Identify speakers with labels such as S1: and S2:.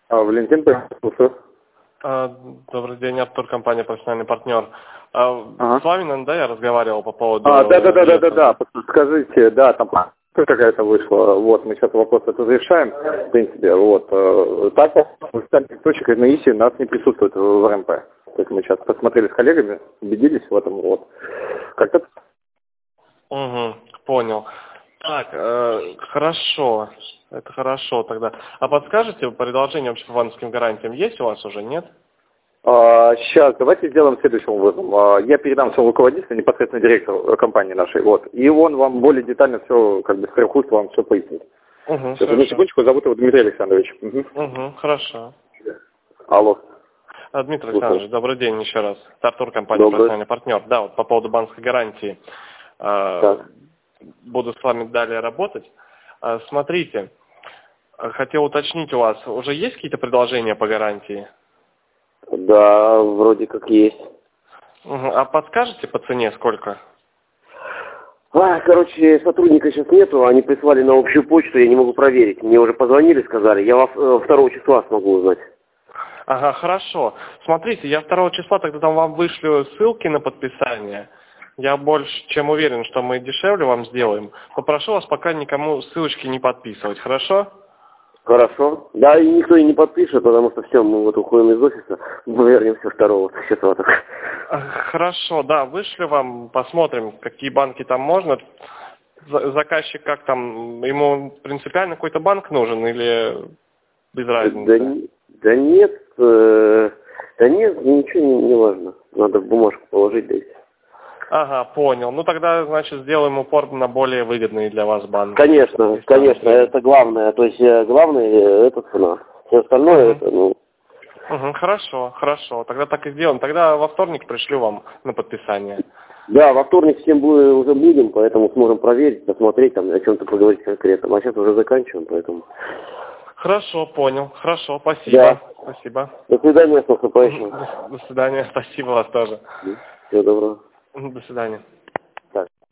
S1: Валентин, слушаю.
S2: Добрый день, Артур, компания «Профессиональный партнер».
S1: Ага.
S2: С вами, наверное, да, я разговаривал по поводу...
S1: Да. Скажите, да, там какая-то вышла. Вот, мы сейчас вопрос это решаем, в принципе. Вот. Так, точек на ИСИ нас не присутствует в РМП. То есть мы сейчас посмотрели с коллегами, убедились в этом. Вот. Как-то...
S2: Угу, понял. Так, хорошо. Это хорошо тогда. А подскажете, предложение вообще по банковским гарантиям есть у вас уже, нет?
S1: Сейчас, давайте сделаем следующим образом. Я передам своему руководителю, непосредственно директору компании нашей, вот, и он вам более детально все, как бы, с трех уст вам все пояснит.
S2: Угу,
S1: Сейчас, одну секундочку, зовут его Дмитрий Александрович.
S2: Угу, хорошо.
S1: Алло.
S2: Дмитрий Александрович, добрый день еще раз. Это Артур, компания
S1: Добрый.
S2: «Профессиональный партнер». Да, вот по поводу банковской гарантии.
S1: Так.
S2: Буду с вами далее работать. Смотрите, хотел уточнить у вас, уже есть какие-то предложения по гарантии?
S1: Да, вроде как есть.
S2: Угу. А подскажете по цене сколько?
S1: Короче, сотрудника сейчас нету, они прислали на общую почту, я не могу проверить. Мне уже позвонили, сказали, я 2 числа смогу узнать.
S2: Ага, хорошо. Смотрите, я 2 числа тогда там вам вышлю ссылки на подписание. Я больше чем уверен, что мы дешевле вам сделаем. Попрошу вас пока никому ссылочки не подписывать, хорошо?
S1: Хорошо. Да, и никто и не подпишет, потому что все, мы вот уходим из офиса, мы вернемся 2 числа.
S2: Хорошо, да, вышлю вам, посмотрим, какие банки там можно. Заказчик как там, ему принципиально какой-то банк нужен или без разницы?
S1: Да нет, ничего не важно. Надо в бумажку положить, да и все.
S2: Ага, понял. Ну тогда, значит, сделаем упор на более выгодные для вас банки.
S1: Конечно, это главное. То есть главное это цена. Все остальное это,
S2: Угу, хорошо. Тогда так и сделаем. Тогда во вторник пришлю вам на подписание.
S1: Да, во вторник всем уже будем, поэтому сможем проверить, посмотреть, там, о чем-то поговорить конкретно. А сейчас уже заканчиваем, поэтому...
S2: Хорошо, понял. Хорошо, спасибо.
S1: Да.
S2: Спасибо.
S1: До свидания, с наступающим.
S2: До свидания. Спасибо вас тоже.
S1: Всего доброго.
S2: До свидания.